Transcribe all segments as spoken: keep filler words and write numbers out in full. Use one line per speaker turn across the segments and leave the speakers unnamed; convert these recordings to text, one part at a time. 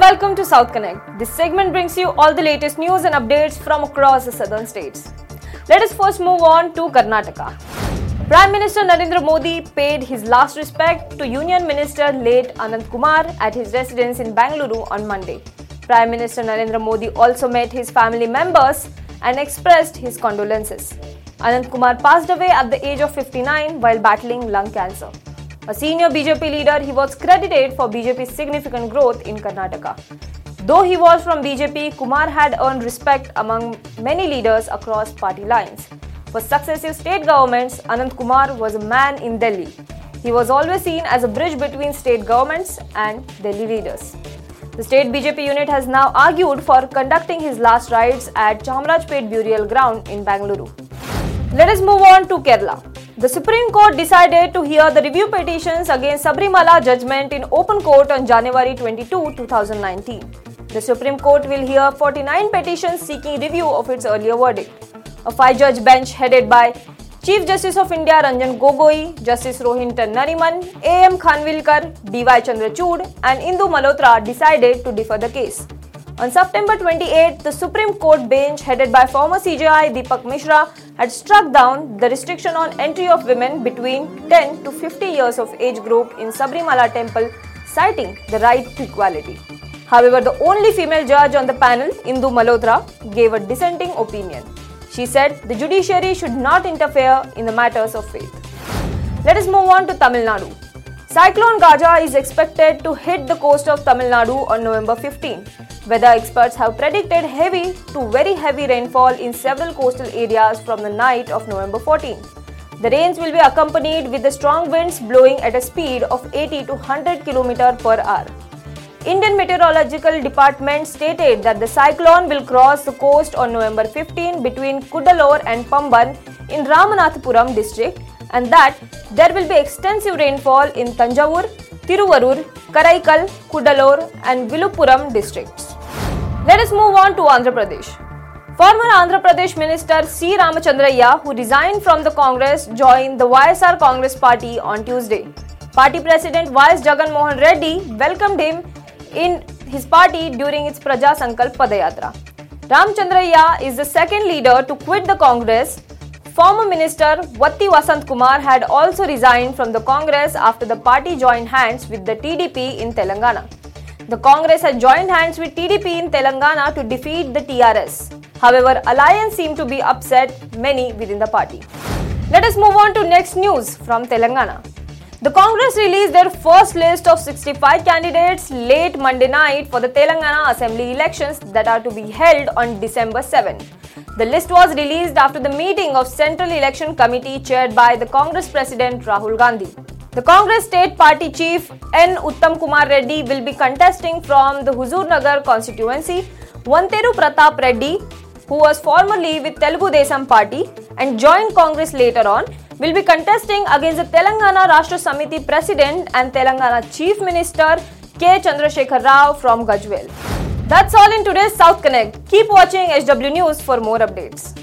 welcome to South Connect. This segment brings you all the latest news and updates from across the southern states. Let us first move on to Karnataka. Prime Minister Narendra Modi paid his last respect to Union Minister late Anant Kumar at his residence in Bangalore on Monday. Prime Minister Narendra Modi also met his family members and expressed his condolences. Anant Kumar passed away at the age of fifty-nine while battling lung cancer. A senior B J P leader, he was credited for B J P's significant growth in Karnataka. Though he was from B J P, Kumar had earned respect among many leaders across party lines. For successive state governments, Anant Kumar was a man in Delhi. He was always seen as a bridge between state governments and Delhi leaders. The state B J P unit has now argued for conducting his last rites at Chamarajpet Burial Ground in Bangalore. Let us move on to Kerala. The Supreme Court decided to hear the review petitions against Sabarimala judgment in open court on January twenty-second, twenty nineteen. The Supreme Court will hear forty-nine petitions seeking review of its earlier verdict. A five-judge bench headed by Chief Justice of India Ranjan Gogoi, Justice Rohinton Nariman, A M Khanwilkar, D Y Chandrachud and Indu Malhotra decided to defer the case. On September twenty-eighth, the Supreme Court bench headed by former C J I Deepak Mishra had struck down the restriction on entry of women between ten to fifty years of age group in Sabarimala temple, citing the right to equality. However, the only female judge on the panel, Indu Malhotra, gave a dissenting opinion. She said the judiciary should not interfere in the matters of faith. Let us move on to Tamil Nadu. Cyclone Gaja is expected to hit the coast of Tamil Nadu on November fifteenth. Weather experts have predicted heavy to very heavy rainfall in several coastal areas from the night of November fourteenth. The rains will be accompanied with the strong winds blowing at a speed of eighty to one hundred kilometers per hour. Indian Meteorological Department stated that the cyclone will cross the coast on November fifteenth between Cuddalore and Pamban in Ramanathapuram district, and that there will be extensive rainfall in Tanjavur, Tiruvarur, Karaikal, Cuddalore and Viluppuram districts. Let us move on to Andhra Pradesh. Former Andhra Pradesh Minister C. Ramachandrayya, who resigned from the Congress, joined the Y S R Congress Party on Tuesday. Party President Y S Jagan Mohan Reddy welcomed him in his party during its Praja Sankalp Padayatra. Ramachandrayya is the second leader to quit the Congress. Former Minister Vatti Vasant Kumar had also resigned from the Congress after the party joined hands with the T D P in Telangana. The Congress had joined hands with T D P in Telangana to defeat the T R S. However, alliance seemed to be upset many within the party. Let us move on to next news from Telangana. The Congress released their first list of sixty-five candidates late Monday night for the Telangana Assembly elections that are to be held on December seventh. The list was released after the meeting of Central Election Committee chaired by the Congress President Rahul Gandhi. The Congress State Party Chief N. Uttam Kumar Reddy will be contesting from the Huzurnagar constituency. Vanteru Pratap Reddy, who was formerly with Telugu Desam Party and joined Congress later on, will be contesting against the Telangana Rashtra Samiti President and Telangana Chief Minister K. Chandrasekhar Rao from Gajwel. That's all in today's South Connect. Keep watching H W News for more updates.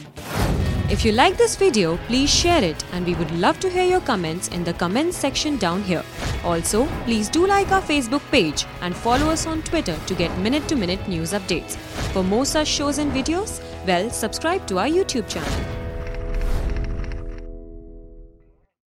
If you like this video, please share it and we would love to hear your comments in the comments section down here. Also, please do like our Facebook page and follow us on Twitter to get minute-to-minute news updates. For more such shows and videos, well, subscribe to our YouTube channel.